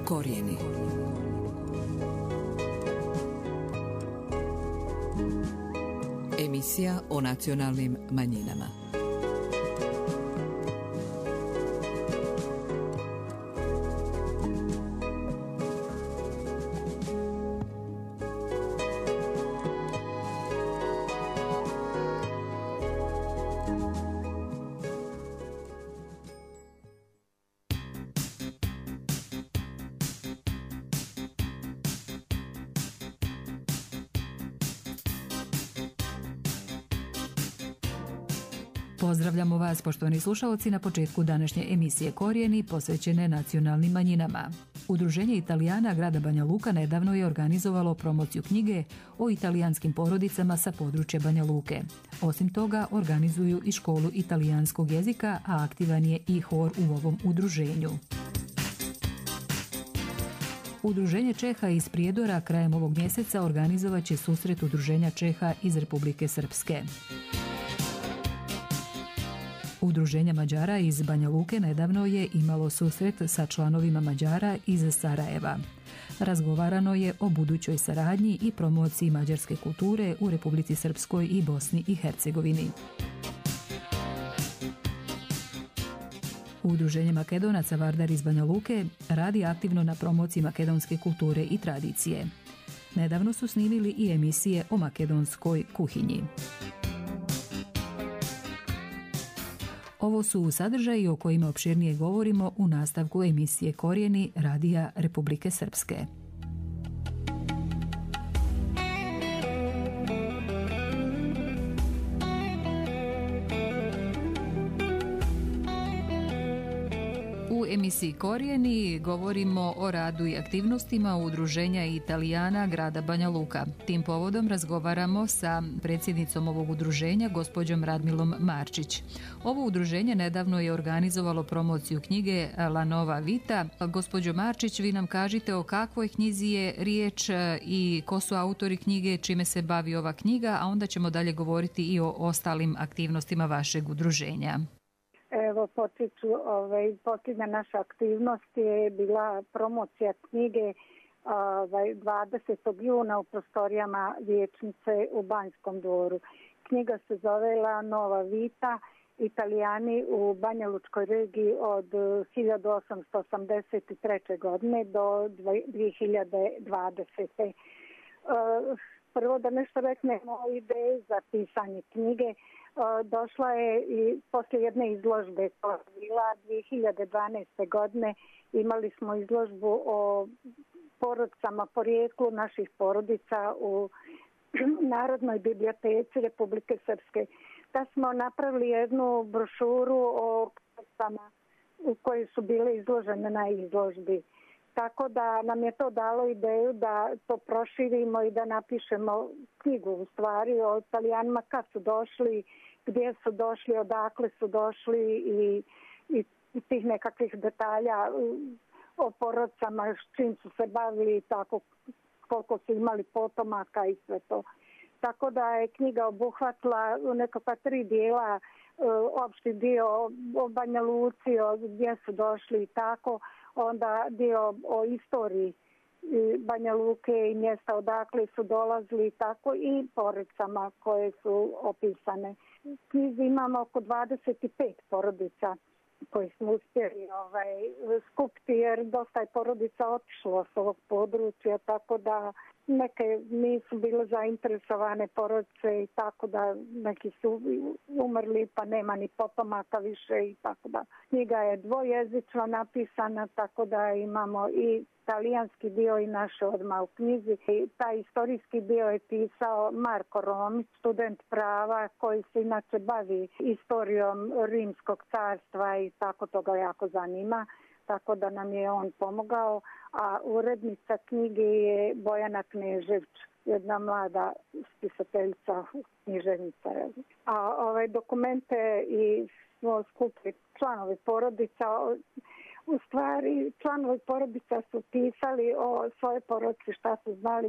Korijeni. Emisija o nacionalnim manjinama. Pozdravljamo vas, poštovani slušalci, na početku današnje emisije Korijeni posvećene nacionalnim manjinama. Udruženje Italijana grada Banja Luka nedavno je organizovalo promociju knjige o italijanskim porodicama sa područja Banja Luke. Osim toga, organizuju i školu italijanskog jezika, a aktivan je i hor u ovom udruženju. Udruženje Čeha iz Prijedora krajem ovog mjeseca organizovat će susret Udruženja Čeha iz Republike Srpske. Udruženje Mađara iz Banja Luke nedavno je imalo susret sa članovima Mađara iz Sarajeva. Razgovarano je o budućoj saradnji i promociji mađarske kulture u Republici Srpskoj i Bosni i Hercegovini. Udruženje Makedonaca Vardar iz Banja Luke radi aktivno na promociji makedonske kulture i tradicije. Nedavno su snimili i emisije o makedonskoj kuhinji. Ovo su sadržaji o kojima opširnije govorimo u nastavku emisije Korijeni Radija Republike Srpske. U emisiji Korijeni govorimo o radu i aktivnostima Udruženja Italijana grada Banja Luka. Tim povodom razgovaramo sa predsjednicom ovog udruženja, gospođom Radmilom Marčić. Ovo udruženje nedavno je organizovalo promociju knjige La Nova Vita. Gospođo Marčić, vi nam kažite o kakvoj knjizi je riječ i ko su autori knjige, čime se bavi ova knjiga, a onda ćemo dalje govoriti i o ostalim aktivnostima vašeg udruženja. Evo, posljednja naša aktivnost je bila promocija knjige 20. juna u prostorijama vijećnice u Banjskom dvoru. Knjiga se zove La Nova Vita, Italijani u Banja Lučkoj regiji od 1883. godine do 2020. Prvo da nešto reknemo o ideji za pisanje knjige. Došla je i poslije jedne izložbe koja je bila 2012. godine. Imali smo izložbu o porodicama, porijeklu naših porodica u Narodnoj biblioteci Republike Srpske. Da smo napravili jednu brošuru o porodicama u kojoj su bile izložene na izložbi. Tako da nam je to dalo ideju da to proširimo i da napišemo knjigu u stvari o Italijanima, kad su došli, gdje su došli, odakle su došli i tih nekakvih detalja o porodicama, s čim su se bavili i tako, koliko su imali potomaka i sve to. Tako da je knjiga obuhvatila nekakva 3 dijela, opšti dio o Banja Luci, gdje su došli i tako, onda dio o istoriji Banja Luke i mjesta odakle su dolazili i tako, i porodicama koje su opisane. U knjizi imamo oko 25 porodica koji smo uspjeli skupiti, jer dosta je porodica otišlo s ovog područja, tako da neke nisu bile zainteresovane porodice i tako da neki su umrli pa nema ni potomaka više i tako da. Knjiga je dvojezično napisana, tako da imamo i talijanski dio i naš odmah u knjizi. I taj istorijski dio je pisao Marko Romić, student prava koji se inače bavi istorijom Rimskog carstva i tako to ga jako zanima. Tako da nam je on pomogao, a urednica knjige je Bojana Knežević, jedna mlada spisateljica, književnica. A ove dokumente i smo skupili članovi porodica. U stvari, članovi porodica su pisali o svoje porodici, šta su znali,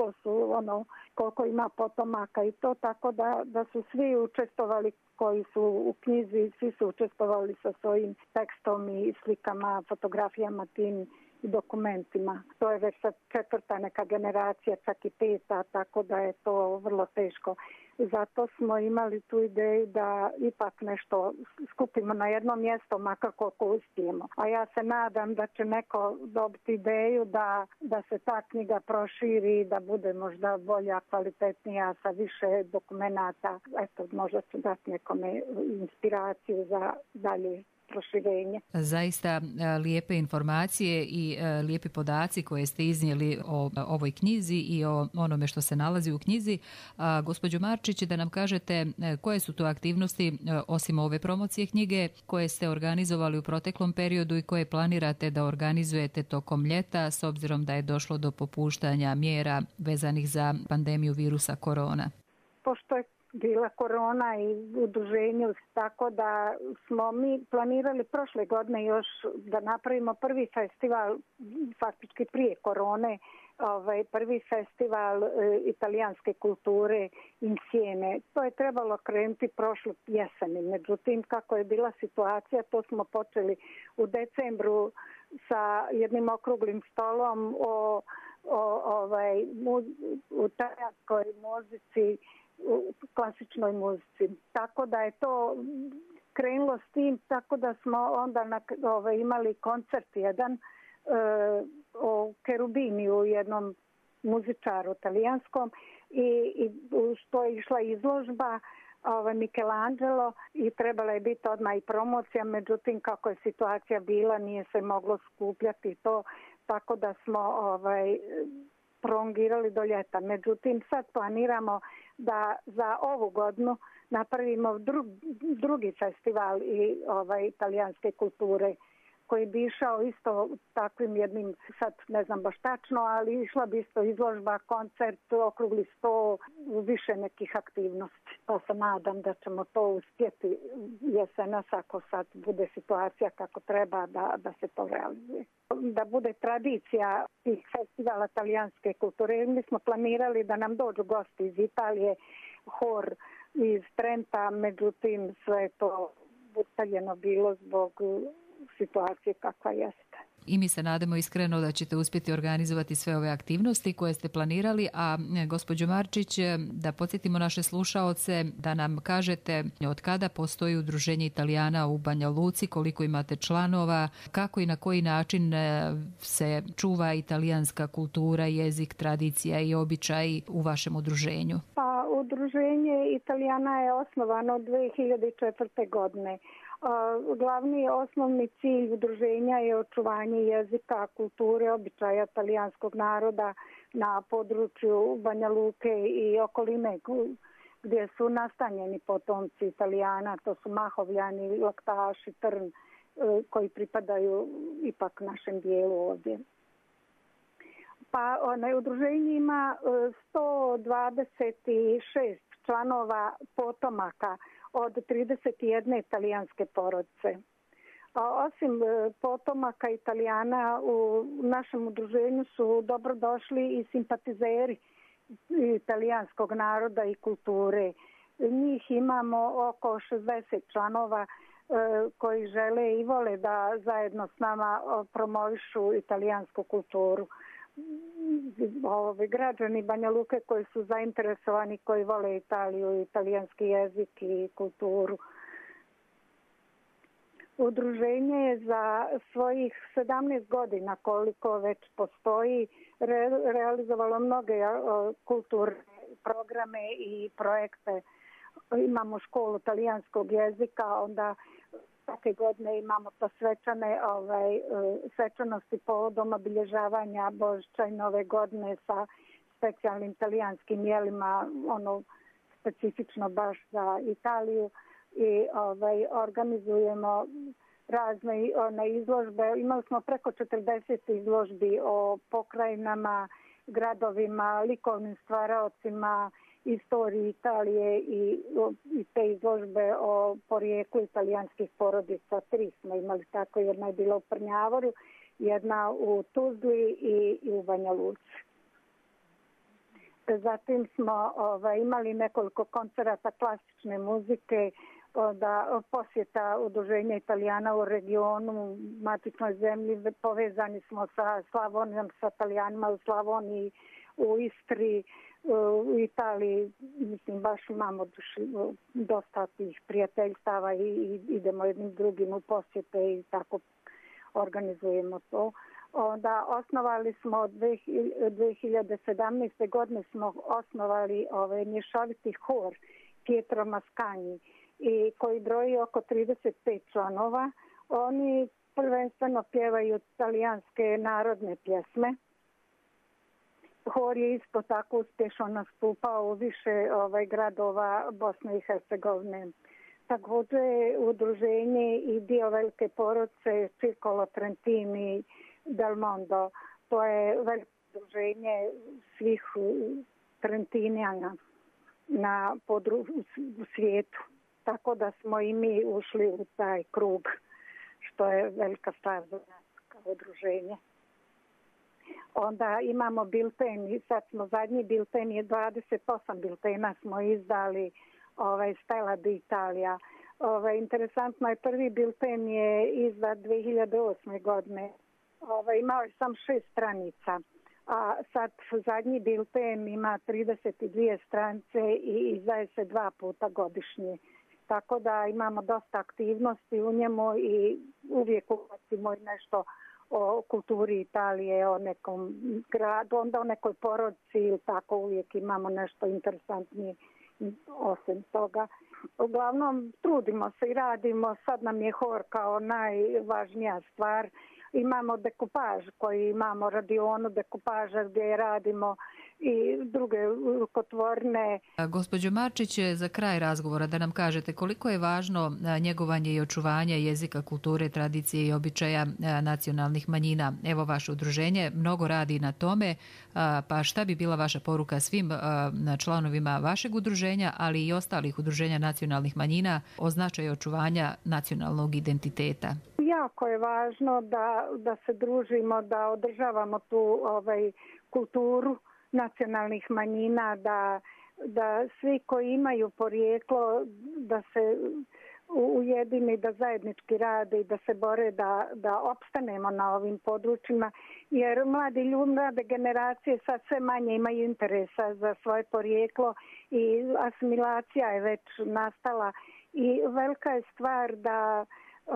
koliko ima potomaka i to, tako da su svi učestvovali koji su u knjizi, svi su učestvovali sa svojim tekstom i slikama, fotografijama tim dokumentima. To je već sad 4. neka generacija, čak i 5, tako da je to vrlo teško. Zato smo imali tu ideju da ipak nešto skupimo na jedno mjesto, makar koliko uspijemo. A ja se nadam da će neko dobiti ideju da se ta knjiga proširi, da bude možda bolja, kvalitetnija, sa više dokumenata. Eto, možda će dati nekome inspiraciju za dalje proširenje. Zaista lijepe informacije i lijepi podaci koje ste iznijeli o ovoj knjizi i o onome što se nalazi u knjizi. Gospođo Marčić, da nam kažete koje su to aktivnosti osim ove promocije knjige koje ste organizovali u proteklom periodu i koje planirate da organizujete tokom ljeta s obzirom da je došlo do popuštanja mjera vezanih za pandemiju virusa korona. Pošto je bila korona i udruženju, tako da smo mi planirali prošle godine još da napravimo prvi festival, faktički prije korone, prvi festival italijanske kulture Insieme. To je trebalo krenuti prošlu jeseni. Međutim, kako je bila situacija, to smo počeli u decembru sa jednim okruglim stolom u talijanskoj muzici, u klasičnoj muzici. Tako da je to krenulo s tim, tako da smo onda imali koncert jedan o Cherubiniju, jednom muzičaru talijanskom, i što je išla izložba Michelangelo i trebala je biti odmah i promocija, međutim kako je situacija bila nije se moglo skupljati to, tako da smo prolongirali do ljeta. Međutim, sad planiramo da za ovu godinu napravimo drugi festival i italijanske kulture koji bi išao isto takvim jednim, sad ne znam baš tačno, ali išla bi isto izložba, koncert, okrugli sto, više nekih aktivnosti. Pa se nadam da ćemo to uspjeti jesenas ako sad bude situacija kako treba da se to realizuje. Da bude tradicija tih festivala talijanske kulture. Mi smo planirali da nam dođu gosti iz Italije, hor iz Trenta, međutim sve to ustaljeno bilo zbog situacije kakva jeste. I mi se nadamo iskreno da ćete uspjeti organizovati sve ove aktivnosti koje ste planirali, a gospođo Marčić, da podsjetimo naše slušaoce da nam kažete od kada postoji udruženje Italijana u Banja Luci, koliko imate članova, kako i na koji način se čuva italijanska kultura, jezik, tradicija i običaj u vašem udruženju. Pa udruženje Italijana je osnovano 2004. godine. Glavni osnovni cilj udruženja je očuvanje jezika, kulture, običaja talijanskog naroda na području Banja Luke i okoline gdje su nastanjeni potomci Italijana, to su Mahovljani, Laktaši, Trn, koji pripadaju ipak našem dijelu ovdje. Pa udruženje ima 126 članova potomaka od 31 italijanske porodice. Osim potomaka Italijana u našem udruženju su dobrodošli i simpatizeri italijanskog naroda i kulture. Njih imamo oko 60 članova koji žele i vole da zajedno s nama promovišu italijansku kulturu. Građani Banja Luke koji su zainteresovani, koji vole Italiju, italijanski jezik i kulturu. Udruženje je za svojih 17 godina koliko već postoji realizovalo mnoge kulturne programe i projekte. Imamo školu talijanskog jezika, onda svake godine imamo to svečanosti povodom obilježavanja Božića i Nove godine sa specijalnim talijanskim jelima, specifično baš za Italiju, i organizujemo razne izložbe. Imali smo preko 40 izložbi o pokrajinama, gradovima, likovnim stvaraocima, istoriji Italije i te izložbe o porijeklu italijanskih porodica. 3 smo imali tako, jedna je bila u Prnjavoru, jedna u Tuzli i u Banja Luci. Zatim smo imali nekoliko koncerata klasične muzike da posjeta udruženja Italijana u regionu, matičnoj zemlji, povezani smo sa Slavonijom, sa Italijanima u Slavoniji, u Istri, u Italiji, mislim, baš imamo dosta tih prijateljstava i idemo jednim drugim u posjete i tako organizujemo to. Onda osnovali smo 2017. godine smo osnovali mješoviti hor Pietro Mascagni i koji broji oko 35 članova. Oni prvenstveno pjevaju talijanske narodne pjesme. Hor je isto tako uspješno nastupao u više gradova Bosne i Hercegovine. Također je udruženje i dio velike porodice Circolo Trentini Del Mondo. To je veliko udruženje svih Trentinjana u svijetu. Tako da smo i mi ušli u taj krug, što je velika stvar za nas kao udruženje. Onda imamo bilten i sad smo zadnji bilten je 28 biltena smo izdali Stella d'Italia. Interesantno je, prvi bilten je izdat 2008. godine. Imao je sam 6 stranica, a sad zadnji bilten ima 32 stranice i izdaje se 2 puta godišnje. Tako da imamo dosta aktivnosti u njemu i uvijek uvacimo nešto o kulturi Italije, o nekom gradu, onda o nekoj porodici ili tako, uvijek imamo nešto interesantnije osim toga. Uglavnom trudimo se i radimo, sad nam je hor kao najvažnija stvar. Imamo dekupaž koji imamo, radionu dekupaža gdje radimo i druge rukotvorne. Gospođo Marčić, za kraj razgovora da nam kažete koliko je važno njegovanje i očuvanje jezika, kulture, tradicije i običaja nacionalnih manjina. Evo, vaše udruženje mnogo radi na tome, pa šta bi bila vaša poruka svim članovima vašeg udruženja, ali i ostalih udruženja nacionalnih manjina o značaju očuvanja nacionalnog identiteta? Jako je važno da se družimo, da održavamo tu kulturu nacionalnih manjina, da svi koji imaju porijeklo da se ujedini, da zajednički rade i da se bore da opstanemo na ovim područjima, jer mlade generacije sad sve manje imaju interesa za svoje porijeklo i asimilacija je već nastala i velika je stvar da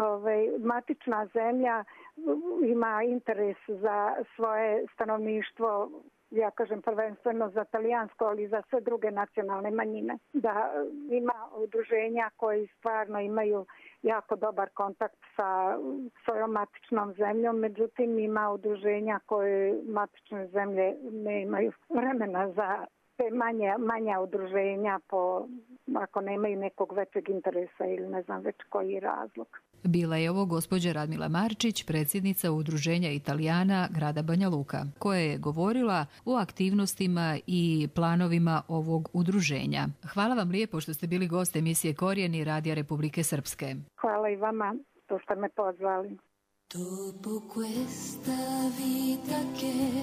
matična zemlja ima interes za svoje stanovništvo, ja kažem prvenstveno za talijansko, ali i za sve druge nacionalne manjine. Da ima udruženja koji stvarno imaju jako dobar kontakt sa svojom matičnom zemljom, međutim ima udruženja koje matične zemlje ne imaju vremena za te manja udruženja ako nemaju nekog većeg interesa ili ne znam već koji razlog. Bila je ovo gospođa Radmila Marčić, predsjednica udruženja Italijana grada Banja Luka, koja je govorila o aktivnostima i planovima ovog udruženja. Hvala vam lijepo što ste bili gost emisije Korijeni Radija Republike Srpske. Hvala i vama što ste me pozvali. Dopo questa vita che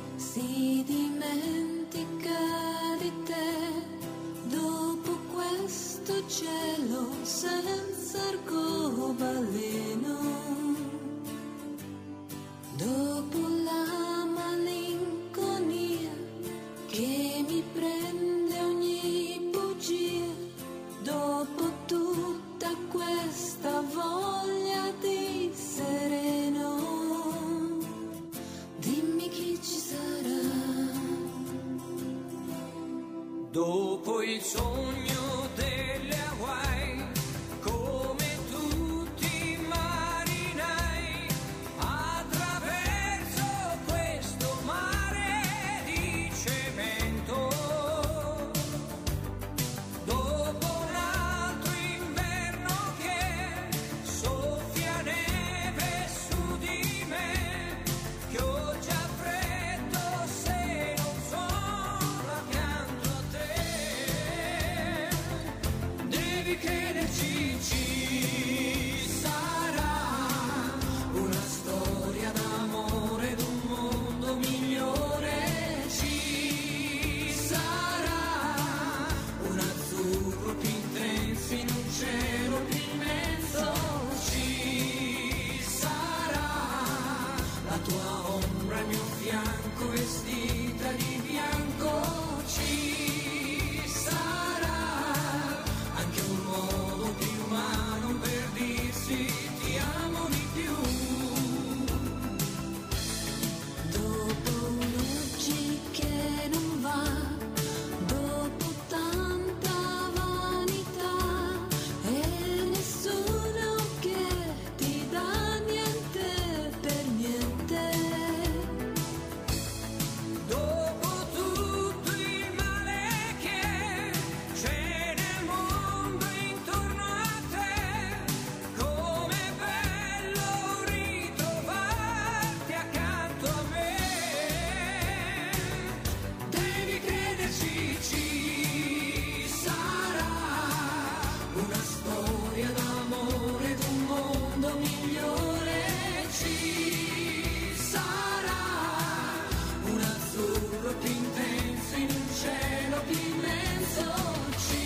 si dimentica di te, dopo questo cielo senza arcobaleno, dopo la malinconia che mi prende ogni bugia, dopo tutta questa voglia di sereno, dimmi chi ci sarà. Dopo il sogno delle Hawaii, come tutti i marinai, attraverso questo mare di cemento. Dopo un altro inverno che soffia neve su di me, che ho già freddo se non sono accanto a te. la tua ombra al mio fianco vestita di bianco. Ci sarà anche un modo più umano per dirsi ti amo di più. Dopo un'oggi che non va, dopo tanta vanità e nessuno che ti dà niente per niente. Dopo tutto il male che c'è nel mondo intorno a te, com'è bello ritrovarti accanto a me. Devi crederci, ci sarà una storia d'amore d'un mondo migliore. Ci sarà un azzurro più intenso in un cielo più immenso. Ci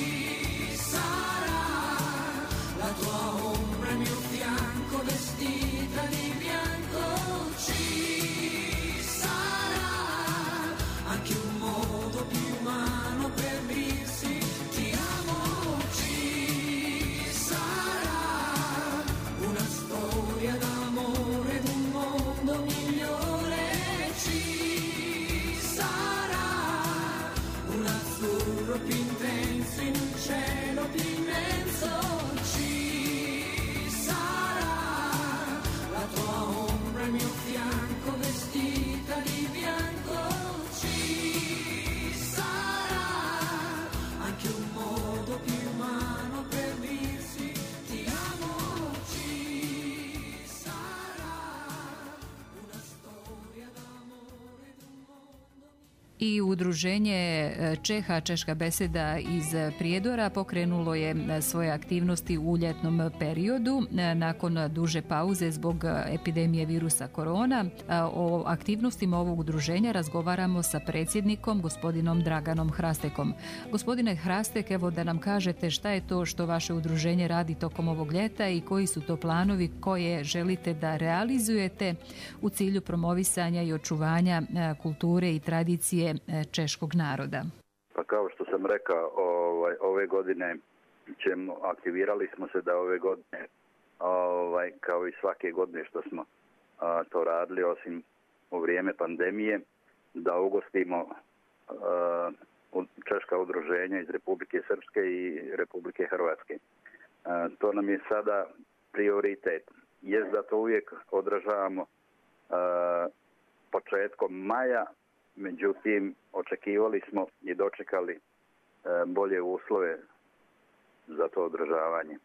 sarà la tua ombra al mio fianco vestita di bianco. Ci sarà anche un modo più umano per dirsi ti amo. Ci sarà una storia d'amore d'un mondo migliore. Ci sarà un azzurro più intenso in un cielo più immenso. Ci sarà la tua ombra al mio fianco vestita di bianco. Ci sarà anche un modo più umano per dirsi ti amo. Ci sarà una storia d'amore d'un mondo. I udruženje Čeha, Češka beseda iz Prijedora pokrenulo je svoje aktivnosti u ljetnom periodu nakon duže pauze zbog epidemije virusa korona. O aktivnostima ovog udruženja razgovaramo sa predsjednikom, gospodinom Draganom Hrastekom. Gospodine Hrastek, evo da nam kažete šta je to što vaše udruženje radi tokom ovog ljeta i koji su to planovi koje želite da realizujete u cilju promovisanja i očuvanja kulture i tradicije češkog naroda. Pa kao što sam rekao, ove godine aktivirali smo se da ove godine, kao i svake godine što smo to radili, osim u vrijeme pandemije, da ugostimo češka udruženja iz Republike Srpske i Republike Hrvatske. To nam je sada prioritet. Jest da to uvijek odražavamo početkom maja, međutim očekivali smo i dočekali bolje uslove za to održavanje.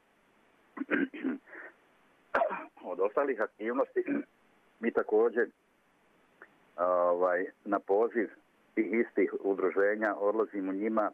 Od ostalih aktivnosti mi također na poziv tih istih udruženja odlazimo njima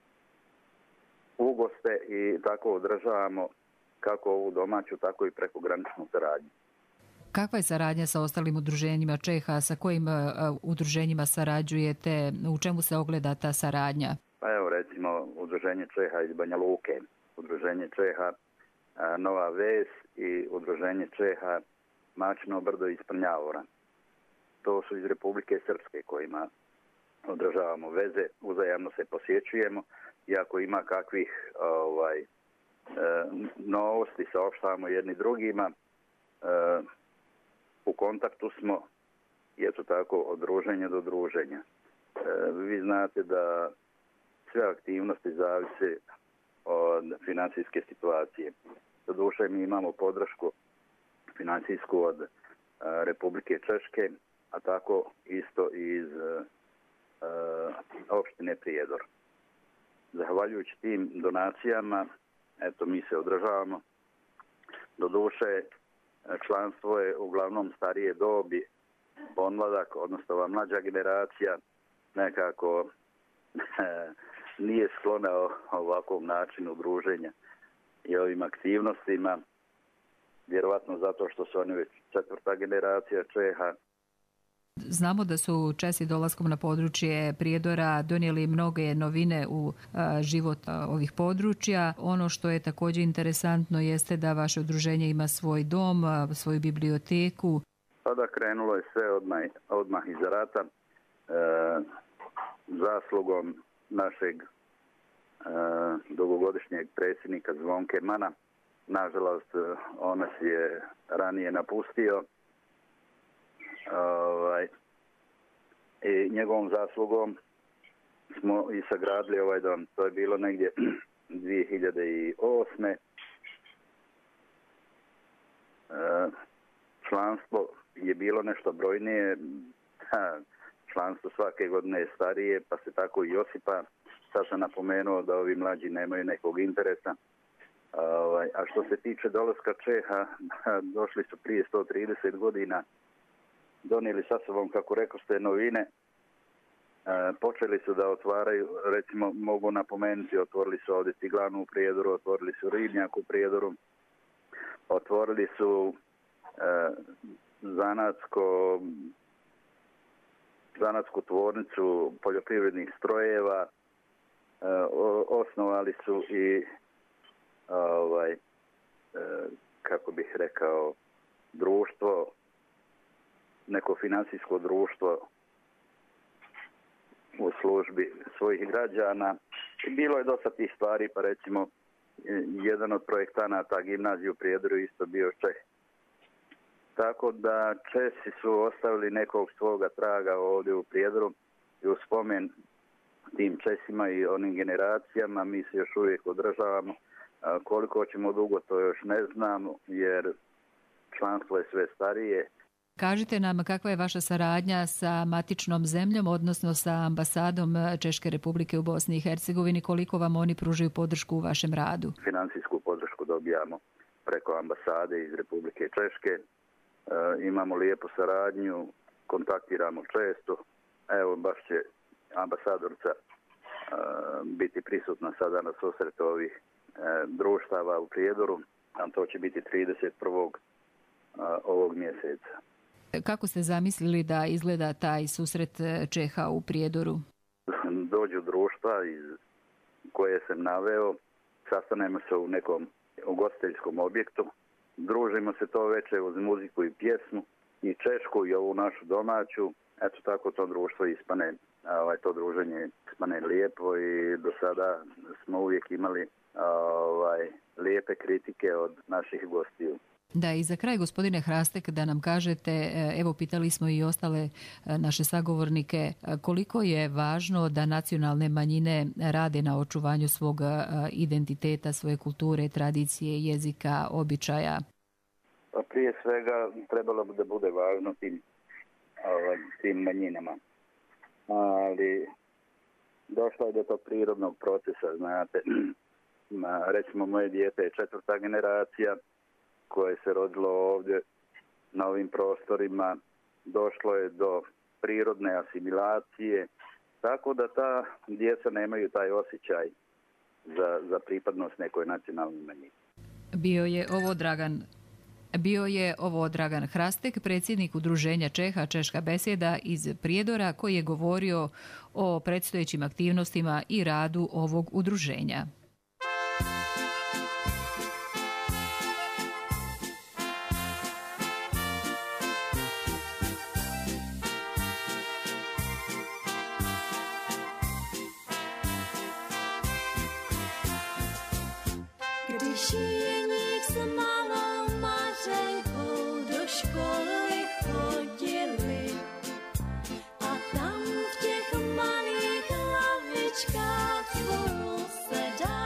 u goste i tako održavamo kako ovu domaću, tako i prekograničnu saradnju. Kakva je saradnja sa ostalim udruženjima Čeha? Sa kojim udruženjima sarađujete? U čemu se ogleda ta saradnja? Pa evo recimo udruženje Čeha iz Banja Luke, udruženje Čeha Nova Ves i udruženje Čeha Mačino brdo iz Prnjavora. To su iz Republike Srpske kojima održavamo veze, uzajamno se posjećujemo i ako ima kakvih novosti saopštavamo jedni drugima. U kontaktu smo, eto tako, od druženja do druženja. Vi znate da sve aktivnosti zavise od financijske situacije. Doduše mi imamo podršku financijsku od Republike Češke, a tako isto iz opštine Prijedor. Zahvaljujući tim donacijama, eto, mi se održavamo. Doduše, članstvo je uglavnom starije dobi, pomladak, odnosno ova mlađa generacija nekako nije sklona ovakvom načinu druženja i ovim aktivnostima, vjerovatno zato što su oni već četvrta generacija Čeha. Znamo da su Česi dolaskom na područje Prijedora donijeli mnoge novine u život ovih područja. Ono što je također interesantno jeste da vaše udruženje ima svoj dom, svoju biblioteku. Pa Pa da, krenulo je sve odmah iz rata, zaslugom našeg dugogodišnjeg predsjednika Zvonke Mana. Nažalost, on nas je ranije napustio i njegovom zaslugom smo i sagradili ovaj dom. To je bilo negdje 2008. Članstvo je bilo nešto brojnije, članstvo svake godine je starije, pa se tako i osipa. Sad sam napomenuo da ovi mlađi nemaju nekog interesa. A što se tiče dolaska Čeha, došli su prije 130 godina, donijeli sa sobom, kako rekao ste, novine. Počeli su da otvaraju, recimo mogu napomenuti, otvorili su ovdje ciglanu u Prijedoru, otvorili su ribnjak u Prijedoru, otvorili su zanatsku tvornicu poljoprivrednih strojeva, osnovali su i kako bih rekao, društvo, neko financijsko društvo u službi svojih građana. Bilo je dosta tih stvari, pa recimo jedan od projektanata gimnaziju u Prijedoru isto bio Čeh. Tako da Česi su ostavili nekog svoga traga ovdje u Prijedoru i u spomen tim Česima i onim generacijama mi se još uvijek održavamo. Koliko ćemo dugo, to još ne znam, jer članstvo je sve starije. Kažite nam kakva je vaša saradnja sa matičnom zemljom, odnosno sa ambasadom Češke Republike u Bosni i Hercegovini, koliko vam oni pružaju podršku u vašem radu? Financijsku podršku dobijamo preko ambasade iz Republike Češke. Imamo lijepu saradnju, kontaktiramo često. Evo, baš će ambasadorca biti prisutna sada na susretu ovih društava u Prijedoru, a to će biti 31. ovog mjeseca. Kako ste zamislili da izgleda taj susret Čeha u Prijedoru? Dođu društva iz koje sam naveo, sastanemo se u nekom ugostiteljskom objektu, družimo se to večer uz muziku i pjesmu, i češku i ovu našu domaću. Eto tako to društvo ispane, to druženje ispane lijepo i do sada smo uvijek imali lijepe kritike od naših gostiju. Da, i za kraj, gospodine Hrastek, da nam kažete, evo pitali smo i ostale naše sagovornike, koliko je važno da nacionalne manjine rade na očuvanju svog identiteta, svoje kulture, tradicije, jezika, običaja? Pa prije svega trebalo bi da bude važno tim manjinama. Ali došlo je do tog prirodnog procesa, znate. Recimo, moje dijete je 4. generacija koje se rodilo ovdje na ovim prostorima. Došlo je do prirodne asimilacije, tako da ta djeca nemaju taj osjećaj za pripadnost nekoj nacionalnoj manjini. Bio je ovo Dragan Hrastek, predsjednik Udruženja Čeha Češka besjeda iz Prijedora, koji je govorio o predstojećim aktivnostima i radu ovog udruženja. Když Jeník s malou Mařenkou do školy chodili a tam v těch malých lavičkách spolu sedali.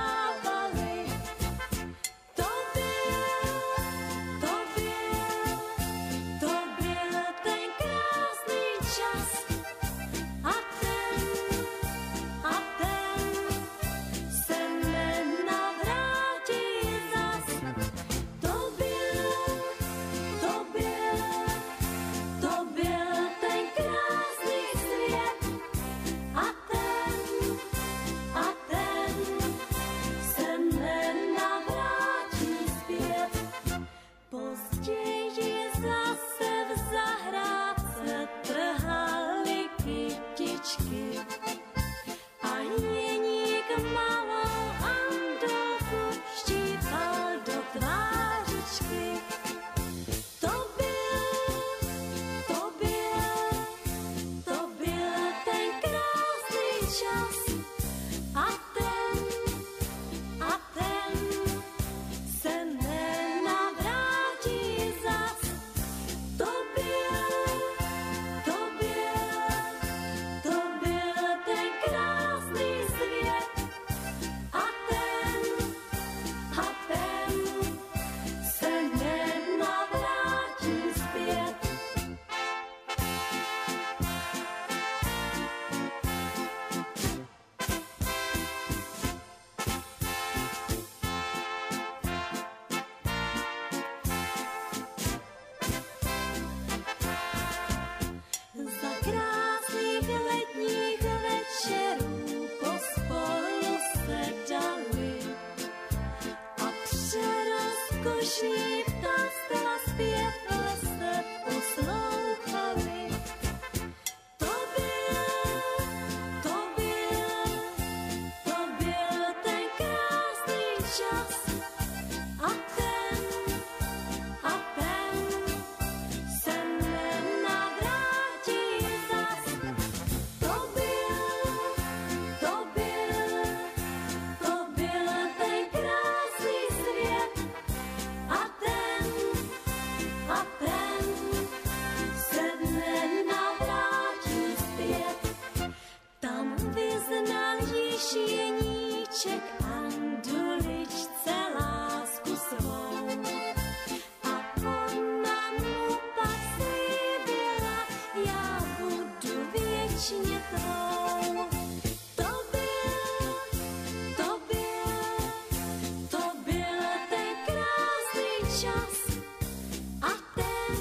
čas a ten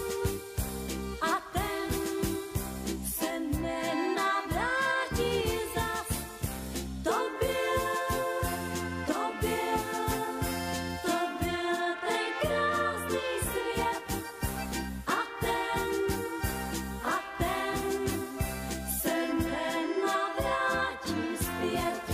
se nenavrátí zas. To byl ten krásný svět a ten se nenavrátí zpět.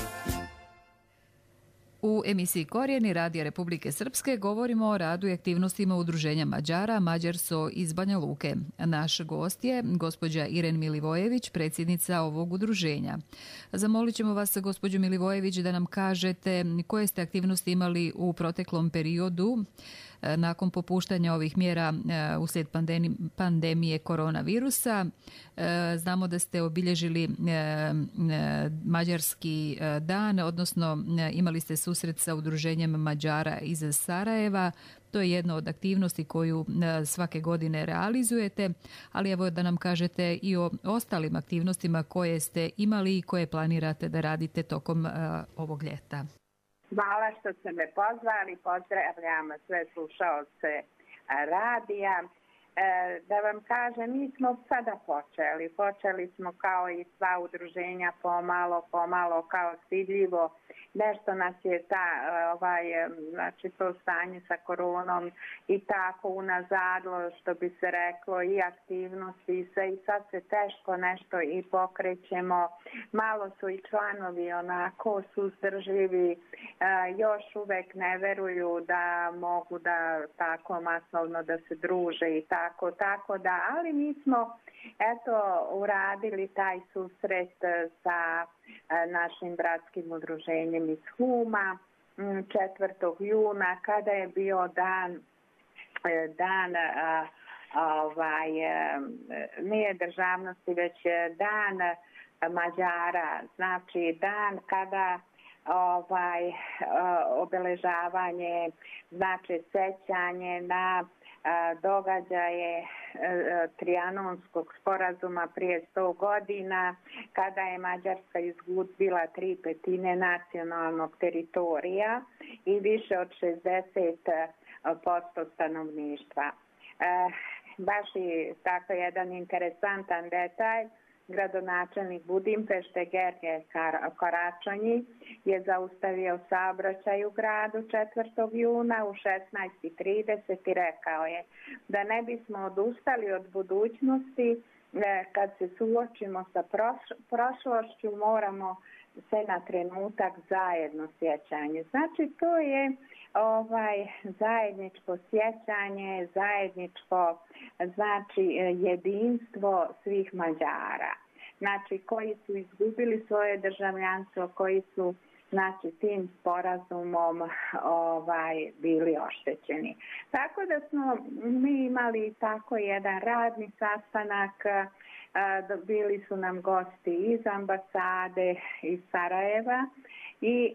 U emisiji Korijeni Radija Republike Srpske govorimo o radu i aktivnostima Udruženja Mađara Mađarso iz Banja Luke. Naš gost je gospođa Iren Milivojević, predsjednica ovog udruženja. Zamolit ćemo vas, gospođo Milivojević, da nam kažete koje ste aktivnosti imali u proteklom periodu nakon popuštanja ovih mjera uslijed pandemije koronavirusa. Znamo da ste obilježili Mađarski dan, odnosno imali ste susret sa Udruženjem Mađara iz Sarajeva. To je jedna od aktivnosti koju svake godine realizujete, ali evo da nam kažete i o ostalim aktivnostima koje ste imali i koje planirate da radite tokom ovog ljeta. Hvala što ste me pozvali, pozdravljam sve slušaoce radija. Da vam kažem, mi smo sada počeli smo kao i sva udruženja pomalo kao stidljivo. Nešto nas je to stanje sa koronom i tako unazadlo, što bi se reklo, i aktivnosti i sve, i sad se teško nešto i pokrećemo. Malo su i članovi onako suzdržljivi, još uvek ne veruju da mogu da tako masovno da se druže i tako da, ali mi smo uradili taj susret sa našim bratskim udruženjem iz Huma 4. juna, kada je bio dan nije državnosti, već dan Mađara, znači dan kada obeležavanje, znači sećanje na događaje Trianonskog sporazuma prije 100 godina, kada je Mađarska izgubila 3/5 nacionalnog teritorija i više od 60% stanovništva. Baš i tako jedan interesantan detalj, gradonačelnik Budimpešte Gergely Karačonji je zaustavio saobraćaj u gradu 4. juna u 16:30 i rekao je da ne bismo odustali od budućnosti, kad se suočimo sa prošlošću moramo se na trenutak zajedno sjećanje. Znači to je zajedničko sjećanje, zajedničko znači jedinstvo svih Mađara. Znači koji su izgubili svoje državljanstvo, koji su znači tim sporazumom bili oštećeni. Tako da smo mi imali tako jedan radni sastanak, bili su nam gosti iz ambasade iz Sarajeva i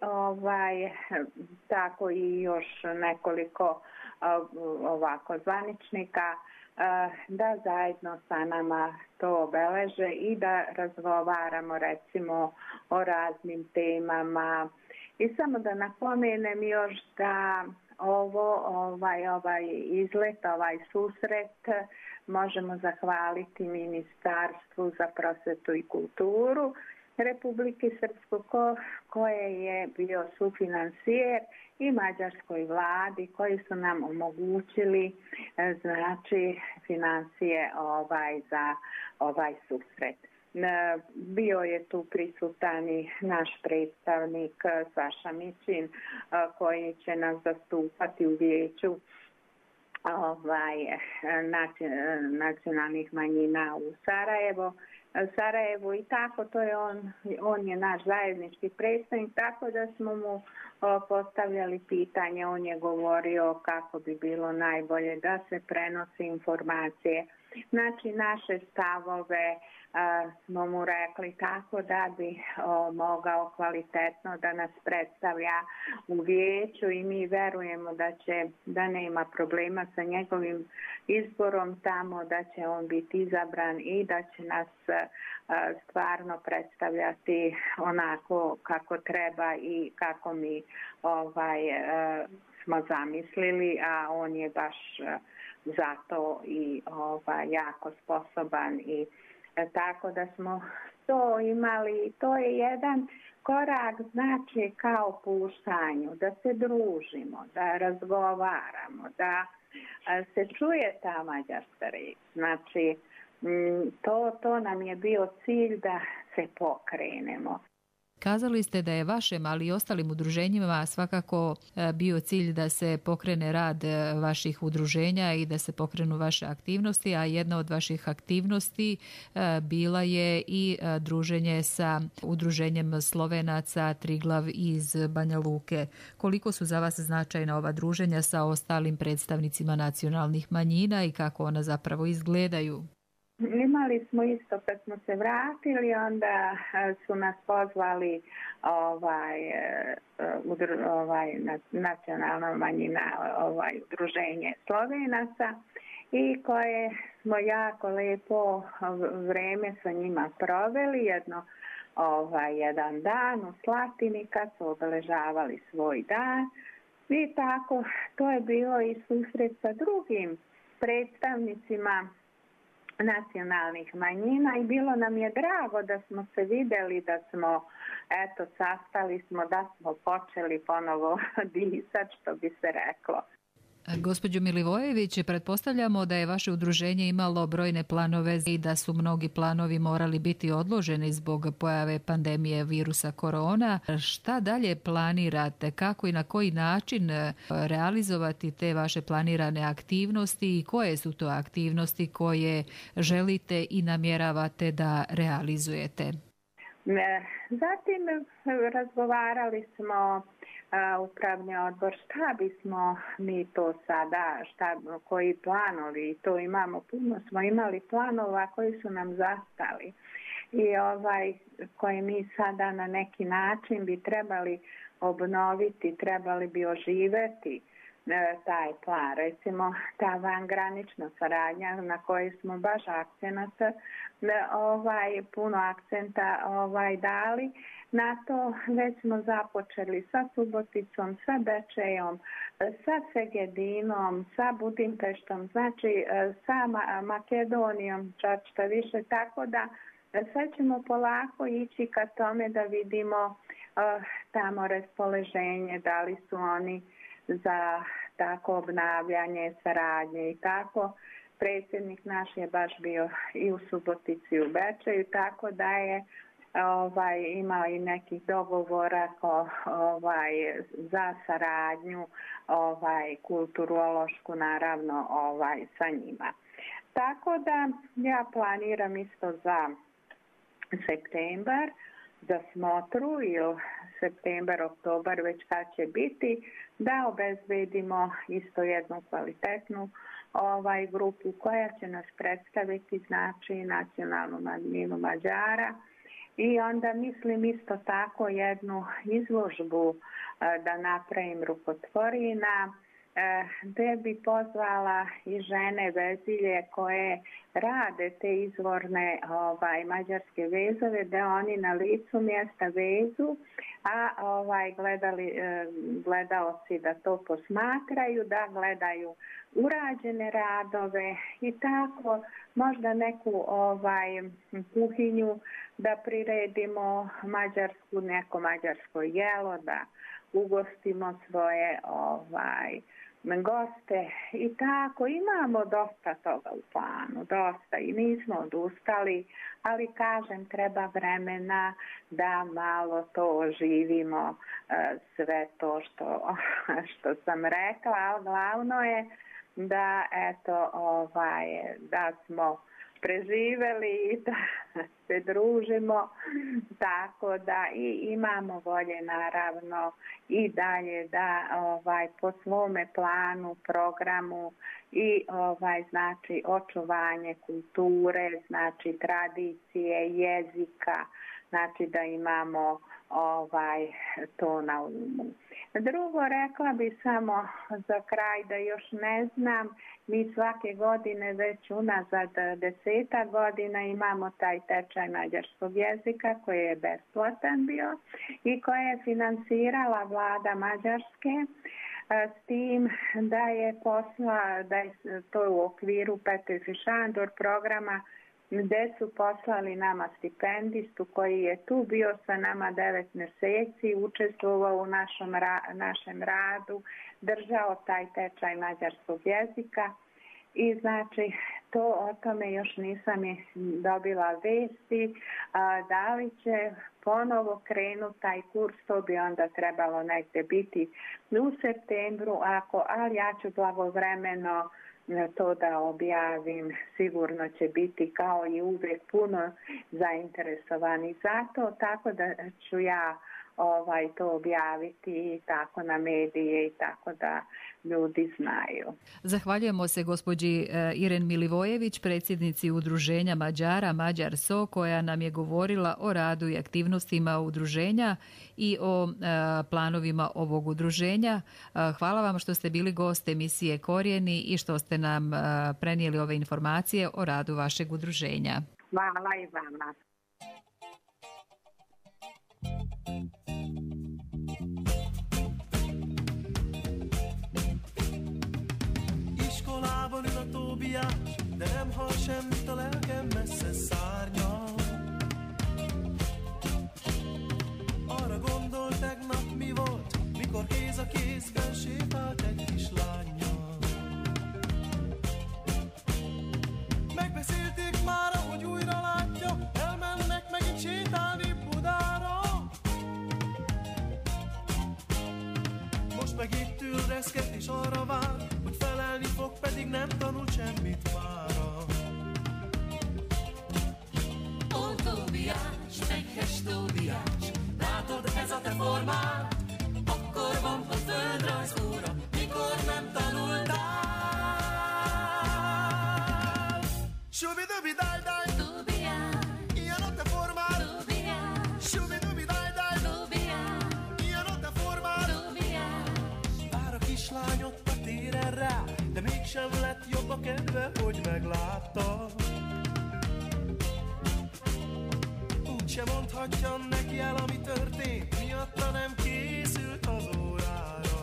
tako i još nekoliko ovako zvaničnika da zajedno sa nama to obeleže i da razgovaramo recimo o raznim temama. I samo da napomenem još da ovaj izlet, ovaj susret možemo zahvaliti Ministarstvu za prosvetu i kulturu Republike Srpske, koje je bio sufinansijer, i mađarskoj vladi koji su nam omogućili znači financije za ovaj susret. Bio je tu prisutan i naš predstavnik Saša Mićin, koji će nas zastupati u vijeću nacionalnih manjina u Sarajevu i tako, to je on je naš zajednički predstavnik, tako da smo mu postavljali pitanje, on je govorio kako bi bilo najbolje da se prenose informacije. Znači naše stavove smo mu rekli tako da bi mogao kvalitetno da nas predstavlja u vijeću i mi verujemo da nema problema sa njegovim izborom tamo, da će on biti izabran i da će nas stvarno predstavljati onako kako treba i kako mi smo zamislili, a on je baš za to i jako sposoban i tako da smo to imali. To je jedan korak, znači kao puštanju, da se družimo, da razgovaramo, da se čuje ta mađarska reč. Znači, to nam je bio cilj da se pokrenemo. Kazali ste da je vašem, ali i ostalim udruženjima svakako bio cilj da se pokrene rad vaših udruženja i da se pokrenu vaše aktivnosti, a jedna od vaših aktivnosti bila je i druženje sa udruženjem Slovenaca Triglav iz Banja Luke. Koliko su za vas značajna ova druženja sa ostalim predstavnicima nacionalnih manjina i kako ona zapravo izgledaju? Imali smo isto kad smo se vratili, onda su nas pozvali nacionalna manjina, udruženje Slovenaca i koje smo jako lepo vreme sa njima proveli, jedan dan u Slatini kad su obeležavali svoj dan i tako to je bilo i susret sa drugim predstavnicima nacionalnih manjina i bilo nam je drago da smo se vidjeli, da smo sastali smo, da smo počeli ponovo disati, što bi se reklo. Gospođo Milivojević, pretpostavljamo da je vaše udruženje imalo brojne planove i da su mnogi planovi morali biti odloženi zbog pojave pandemije virusa korona. Šta dalje planirate? Kako i na koji način realizovati te vaše planirane aktivnosti i koje su to aktivnosti koje želite i namjeravate da realizujete? Zatim razgovarali smo upravni odbor šta bismo mi to sada, koji planovi, to imamo puno, smo imali planova koji su nam zastali i koje mi sada na neki način bi trebali obnoviti, trebali bi oživeti taj plan. Recimo ta vangranična saradnja na kojoj smo baš puno akcenta dali. Na to već smo započeli sa Suboticom, sa Bečejom, sa Segedinom, sa Budimpeštom, znači sa Makedonijom, čak šta više, tako da sad ćemo polako ići ka tome da vidimo tamo raspoloženje, da li su oni za tako obnavljanje, saradnje i tako. Predsjednik naš je baš bio i u Subotici i u Bečeju, tako da je imao i nekih dogovora za saradnju kulturološku naravno sa njima. Tako da ja planiram isto za septembar, za smotru ili septembar, oktobar, već kad će biti, da obezbedimo isto jednu kvalitetnu grupu koja će nas predstaviti, znači nacionalnu manjinu Mađara. I onda mislim isto tako jednu izložbu da napravim rukotvorina gdje bi pozvala i žene vezilje koje rade te izvorne mađarske vezove, da oni na licu mjesta vezu, a gledaoci da to posmatraju, da gledaju urađene radove i tako možda neku kuhinju da priredimo mađarsku, neko mađarsko jelo, da ugostimo svoje goste i tako. Imamo dosta toga u planu, dosta i nismo odustali, ali kažem treba vremena da malo to oživimo, sve to što sam rekla, ali glavno je da da smo preživeli i da se družimo, tako da i imamo volje naravno i dalje da po svome planu, programu i znači očuvanje kulture, znači tradicije, jezika, znači da imamo to na umu. Drugo, rekla bi samo za kraj da još ne znam, mi svake godine već unazad 10 godina imamo taj tečaj mađarskog jezika koji je besplatan bio i koji je finansirala vlada Mađarske. s tim da je to u okviru Petriš i Šandor programa, gde su poslali nama stipendistu koji je tu bio sa nama 9 mjeseci, učestvovao u našem radu, držao taj tečaj mađarskog jezika i znači o tome još nisam dobila vesti. Da li će ponovo krenuti taj kurs, to bi onda trebalo negdje biti u septembru, ali ja ću blagovremeno to da objavim. Sigurno će biti kao i uvijek puno zainteresovani za to, tako da ću ja to objaviti i tako na medije i tako da ljudi znaju. Zahvaljujemo se gospođi Iren Milivojević, predsjednici Udruženja Mađara Mađar So, koja nam je govorila o radu i aktivnostima udruženja i o planovima ovog udruženja. Hvala vam što ste bili gost emisije Korijeni i što ste nam prenijeli ove informacije o radu vašeg udruženja. Hvala i vama. Iskolában ül a Tóbiás, de nem hall semmit, a lelkem messze szárnyal. Arra gondol tegnap mi volt, mikor kéz a kézben sétált egy kislánnyal. Megbeszélték már, hogy újra látja, elmennek megint sétálni Budára. Most meg itt ül reszket és arra vár, hogy felelni fog, pedig nem tanult semmit mára. Ó, Tóbiás, pekhes Tóbiás, látod ez a te formád? Akkor van a földrajz óra, mikor nem tanultál. Subi-dubi-daj-daj, Tóbiás, ilyen a te formád. Tóbiás, Subi-dubi-daj-daj, Tóbiás, ilyen a te formád. Tóbiás. Vár a kislány ott a téren rá, de mégsem lett jobb a kedve, hogy meglátta. Úgyse mondhatja neki el, ami történt, miatta nem készült az órára.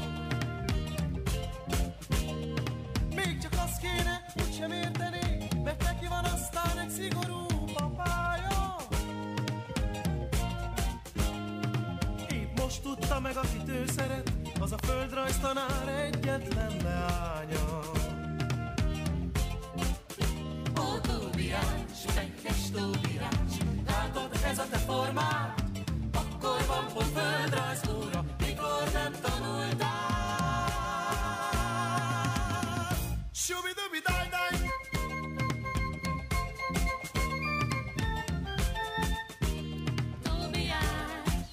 Még csak azt kéne, hogy sem értené, mert neki van aztán egy szigorú papája. Épp most tudta meg, akit ő szeret, az a földrajztanár egyetlen leánya. Ó, Tóbiás, pekhes Tóbiás, látod ez a te formád? Akkor van pont földrajz óra, mikor nem tanultál. Subi-dubi-daj-daj, Tóbiás,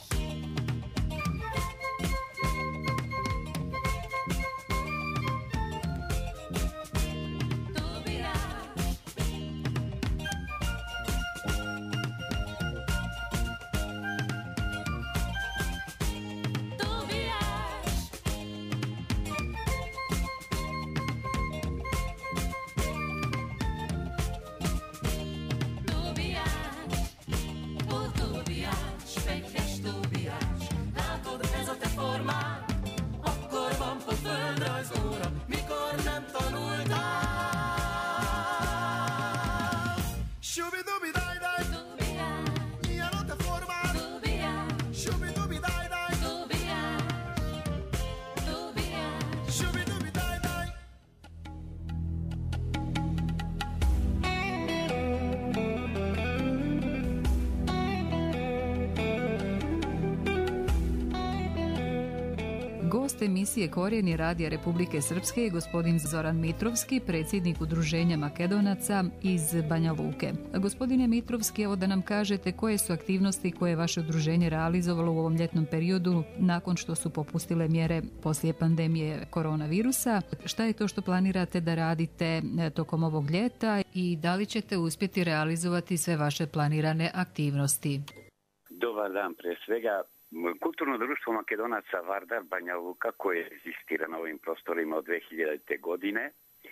Gost emisije Korijeni Radija Republike Srpske je gospodin Zoran Mitrovski, predsjednik Udruženja Makedonaca iz Banja Luke. Gospodine Mitrovski, evo da nam kažete koje su aktivnosti koje je vaše udruženje realizovalo u ovom ljetnom periodu nakon što su popustile mjere poslije pandemije koronavirusa. Šta je to što planirate da radite tokom ovog ljeta i da li ćete uspjeti realizovati sve vaše planirane aktivnosti? Dobar dan, prije svega. Kulturno društvo Makedonaca Vardar Banja Luka, koje egzistira na ovim prostorima od 2000. godine,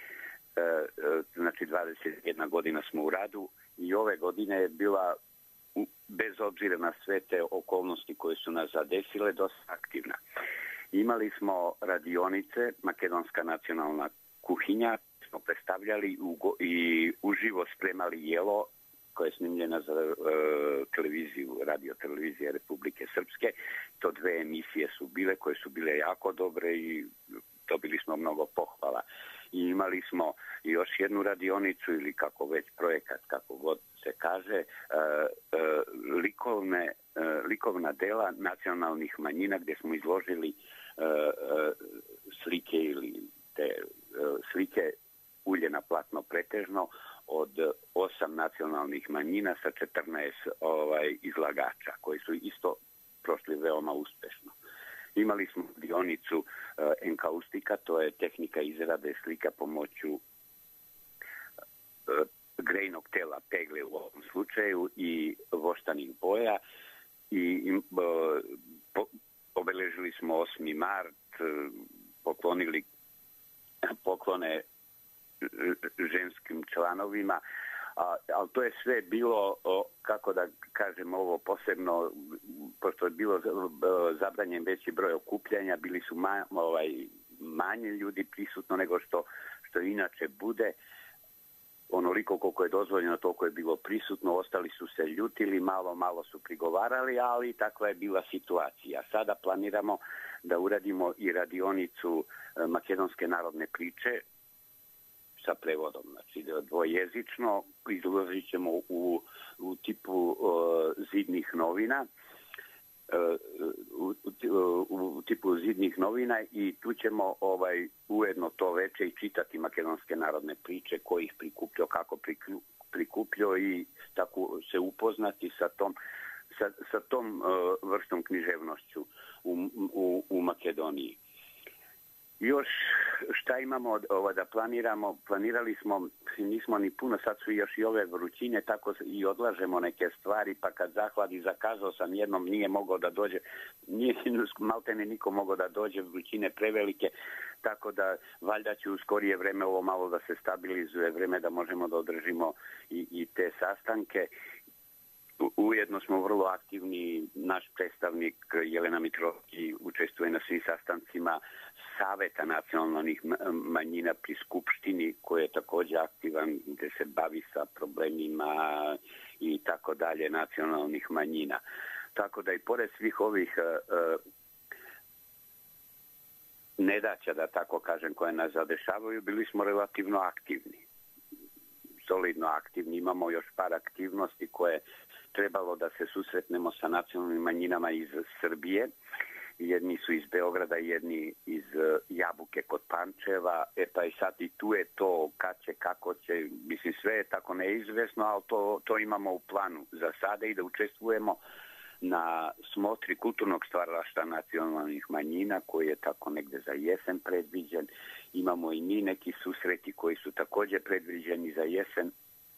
znači 21 godina smo u radu i ove godine je bila, bez obzira na sve te okolnosti koje su nas zadesile, dosta aktivna. Imali smo radionice, makedonska nacionalna kuhinja, smo predstavljali i uživo spremali jelo koje je snimljena za televiziju, radio-televizije Republike Srpske. To 2 emisije su bile koje su bile jako dobre i dobili smo mnogo pohvala. I imali smo još jednu radionicu ili kako već projekat, kako god se kaže, likovna dela nacionalnih manjina gdje smo izložili slike ili te slike ulje na platno pretežno od 8 nacionalnih manjina sa 14 izlagača koji su isto prošli veoma uspešno. Imali smo dionicu enkaustika, to je tehnika izrade slika pomoću grejnog tela, pegle u ovom slučaju i voštanih boja i obeležili smo 8. mart, poklonili poklone ženskim članovima, ali to je sve bilo, kako da kažem ovo posebno, pošto je bilo zabranjen veći broj okupljanja, bili su manje ljudi prisutno nego što inače bude. Onoliko koliko je dozvoljeno, toliko je bilo prisutno, ostali su se ljutili, malo su prigovarali, ali takva je bila situacija. Sada planiramo da uradimo i radionicu makedonske narodne priče sa prevodom, znači dvojezično, izložit ćemo u tipu zidnih novina, u tipu zidnih novina i tu ćemo ujedno to veče i čitati makedonske narodne priče, ko ih prikupljao, kako prikupljao i tako se upoznati sa tom vrstom književnošću u Makedoniji. Još šta imamo da planiramo? Planirali smo, nismo ni puno, sad su još i ove vrućine, tako i odlažemo neke stvari, pa kad zahladi, zakazao sam jednom, nije mogao da dođe, nije maltene niko mogao da dođe, vrućine prevelike, tako da valjda će u skorije vreme ovo malo da se stabilizuje, vreme da možemo da održimo i te sastanke. Ujedno smo vrlo aktivni, naš predstavnik Jelena Mitrovski učestvuje na svim sastancima Saveta nacionalnih manjina pri Skupštini, koji je također aktivan, gdje se bavi sa problemima i tako dalje nacionalnih manjina. Tako da i pored svih ovih nedaća, da tako kažem, koje nas zadešavaju, bili smo relativno aktivni. Solidno aktivni. Imamo još par aktivnosti koje trebalo da se susretnemo sa nacionalnim manjinama iz Srbije. Jedni su iz Beograda, jedni iz Jabuke kod Pančeva. Pa i sad i tu je to kad će, kako će, mislim sve je tako neizvesno, ali to imamo u planu za sada i da učestvujemo na smotri kulturnog stvaralaštva nacionalnih manjina koji je tako negde za jesen predviđen. Imamo i mi neki susreti koji su također predviđeni za jesen,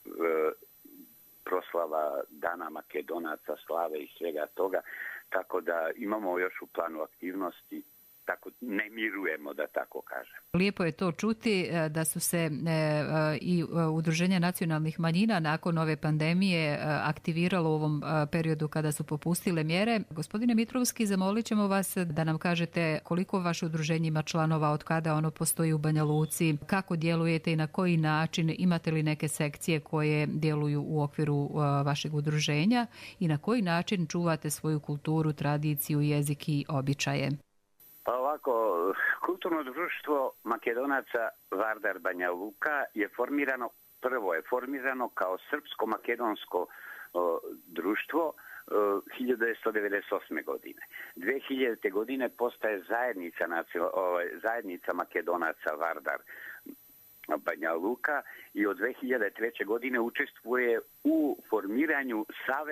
proslava Dana Makedonaca, slave i svega toga, tako da imamo još u planu aktivnosti, tako ne mirujemo, da tako kažem. Lijepo je to čuti da su se i udruženja nacionalnih manjina nakon ove pandemije aktiviralo u ovom periodu kada su popustile mjere. Gospodine Mitrovski, zamolit ćemo vas da nam kažete koliko vaše udruženje ima članova, od kada ono postoji u Banja Luci, kako djelujete i na koji način, imate li neke sekcije koje djeluju u okviru vašeg udruženja i na koji način čuvate svoju kulturu, tradiciju, jezik i običaje? Pa ovako, kulturno društvo Makedonaca Vardar Banja Luka je formirano kao srpsko-makedonsko društvo 1998. godine. 2000. godine postaje zajednica Makedonaca Vardar Banja Luka i od 2003. godine učestvuje u formiranju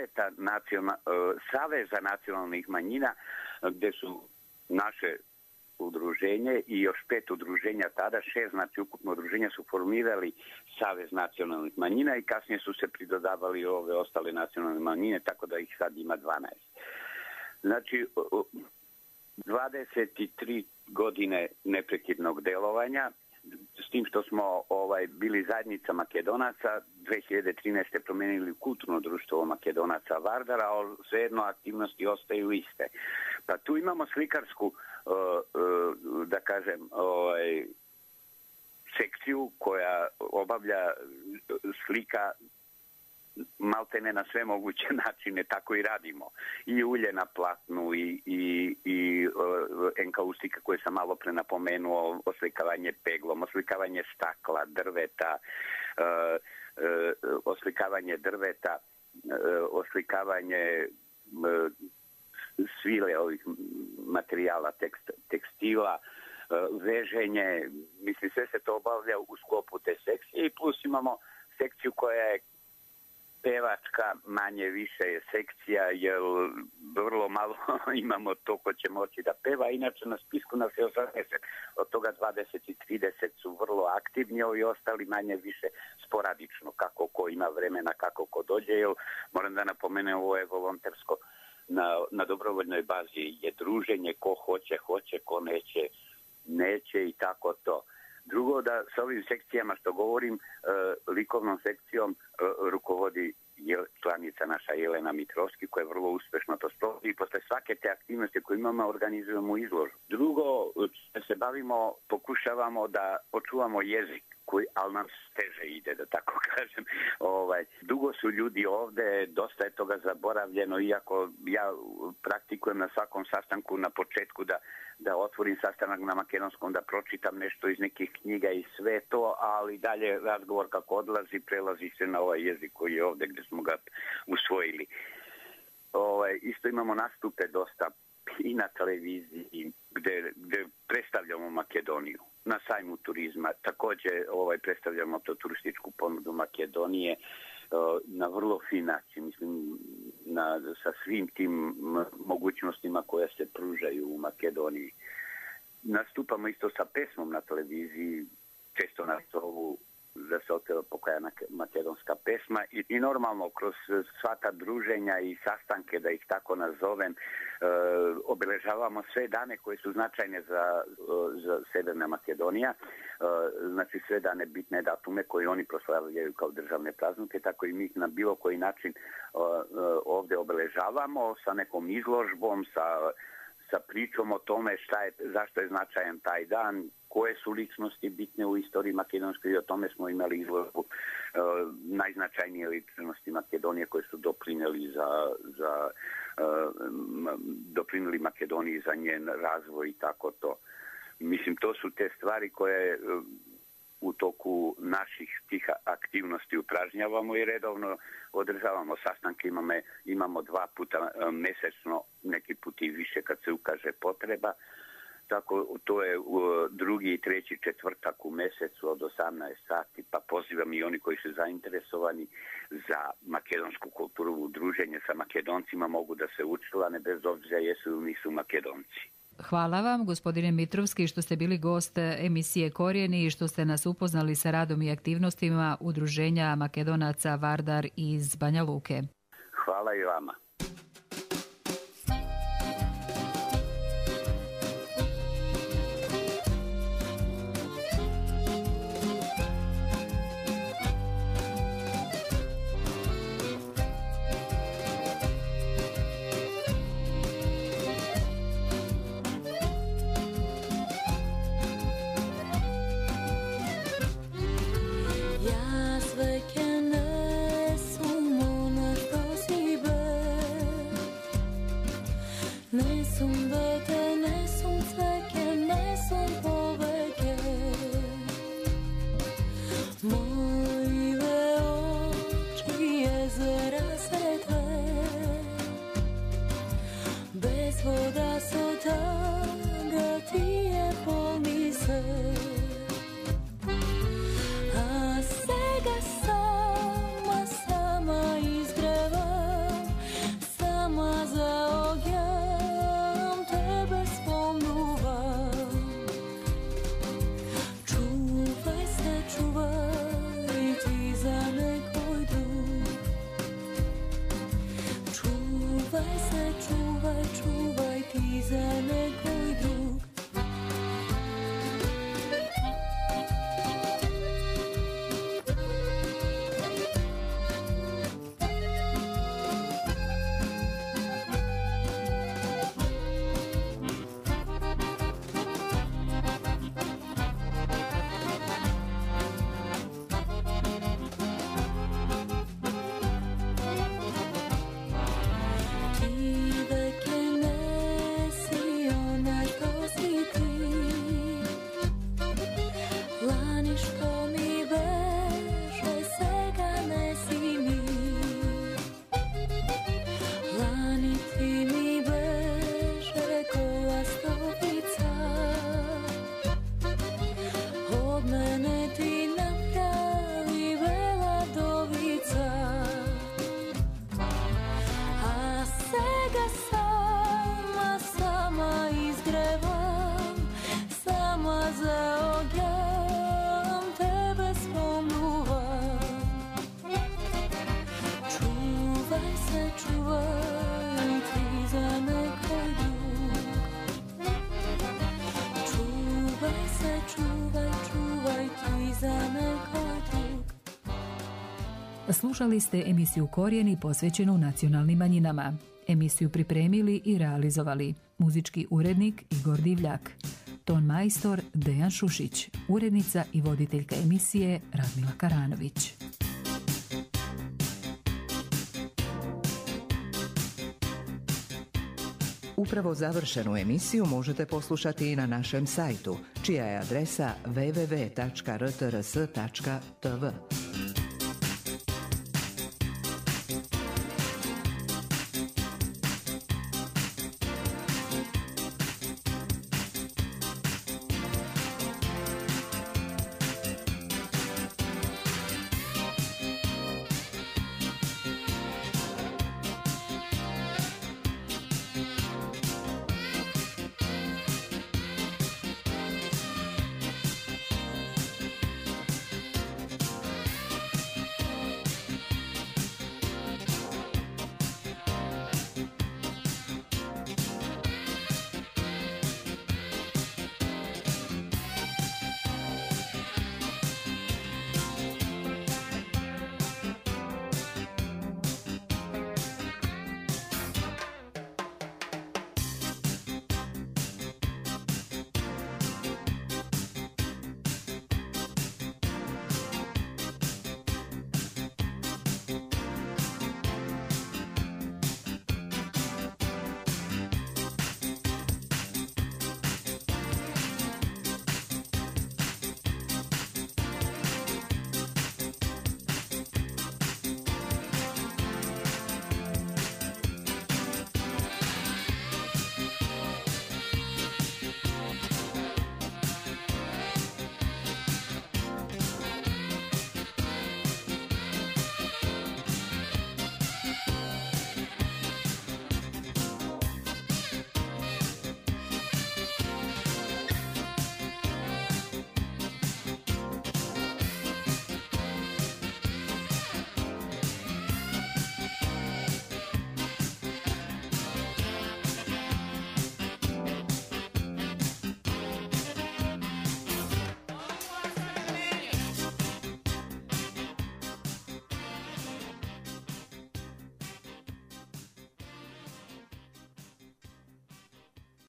Saveza nacionalnih manjina, gdje su naše udruženje i još 5 udruženja tada, 6, znači ukupno udruženja su formirali Savez nacionalnih manjina i kasnije su se pridodavali ove ostale nacionalne manjine, tako da ih sad ima 12. Znači, 23 godine neprekidnog delovanja, s tim što smo bili zajednica Makedonaca, 2013. promijenili kulturno društvo Makedonaca Vardara, ali svejedno aktivnosti ostaju iste. Pa tu imamo slikarsku, da kažem, sekciju koja obavlja slika maltene na sve moguće načine, tako i radimo. I ulje na platnu, i enkaustika koje sam malo pre napomenuo, oslikavanje peglom, oslikavanje stakla, drveta, oslikavanje svile ovih materijala, tekstila, veženje, mislim sve se to obavlja u sklopu te sekcije i plus imamo sekciju koja je pevačka, manje više je sekcija, jer vrlo malo imamo to ko će moći da peva, inače na spisku nas je 80, od toga 20 i 30 su vrlo aktivni, ovi ostali manje više sporadično, kako ko ima vremena, kako ko dođe, jer moram da napomenem, ovo je volontersko, na dobrovoljnoj bazi je druženje, ko hoće, ko neće i tako to. Drugo, da s ovim sekcijama što govorim, likovnom sekcijom rukovodi članica naša Jelena Mitrovski, koja je vrlo uspešno to sprovodi i posle svake te aktivnosti koje imamo organizujemo izložbu. Drugo, se bavimo, pokušavamo da očuvamo jezik, ali nam teže ide, da tako kažem. Dugo su ljudi ovde, dosta je toga zaboravljeno, iako ja praktikujem na svakom sastanku na početku da otvorim sastanak na makedonskom, da pročitam nešto iz nekih knjiga i sve to, ali dalje razgovor kako odlazi, prelazi se na ovaj jezik koji je ovde gde smo ga usvojili. Isto imamo nastupe dosta i na televiziji gde predstavljamo Makedoniju. Na sajmu turizma također predstavljamo to turističku ponudu Makedonije na vrlo fin način, mislim, sa svim tim mogućnostima koje se pružaju u Makedoniji. Nastupamo isto sa pesmom na televiziji, često nas zovu da se otpeva pokoja makedonska pesma i normalno kroz sva ta druženja i sastanke, da ih tako nazovem, obeležavamo sve dane koje su značajne za Severna Makedonija, znači sve dane bitne datume koje oni proslavljaju kao državne praznike, tako i mi na bilo koji način ovdje obeležavamo sa nekom izložbom, sa pričom o tome zašto je značajan taj dan, koje su ličnosti bitne u istoriji Makedonskoj i o tome smo imali izložbu najznačajnije ličnosti Makedonije koje su doprinijeli Makedoniji za njen razvoj i tako to. Mislim, to su te stvari koje u toku naših tih aktivnosti upražnjavamo i redovno održavamo sastanke, imamo 2 puta mesečno, neki put i više kad se ukaže potreba. Tako, to je 2. i 3. četvrtak u mesecu od 18 sati, pa pozivam i oni koji su zainteresovani za makedonsku kulturu, udruženje sa Makedoncima mogu da se učlane bez obzira jesu ili nisu Makedonci. Hvala vam, gospodine Mitrovski, što ste bili gost emisije Korijeni i što ste nas upoznali sa radom i aktivnostima Udruženja Makedonaca Vardar iz Banja Luke. Hvala i vama. Ja sve kene su mona što si be Slušali ste emisiju Korijeni posvećenu nacionalnim manjinama. Emisiju pripremili i realizovali muzički urednik Igor Divljak, ton majstor Dejan Šušić, urednica i voditeljka emisije Radmila Karanović. Upravo završenu emisiju možete poslušati i na našem sajtu, čija je adresa www.rtrs.tv.